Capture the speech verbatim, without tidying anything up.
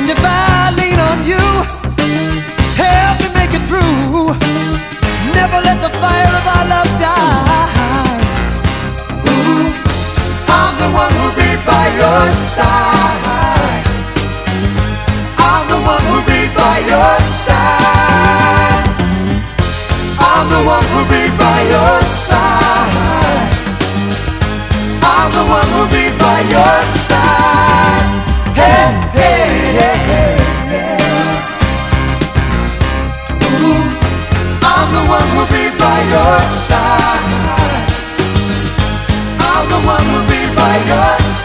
if I lean on you, help me make it through. Never let the fire of our love die. Ooh, I'm the one who'll be by your side. I'm the one who'll be by your side. I'm the one who'll be by your side. I'm the one who'll be by your side. Hey, hey, hey, hey, hey. Ooh, I'm the one who'll be by your side. I'm the one who'll be by your side.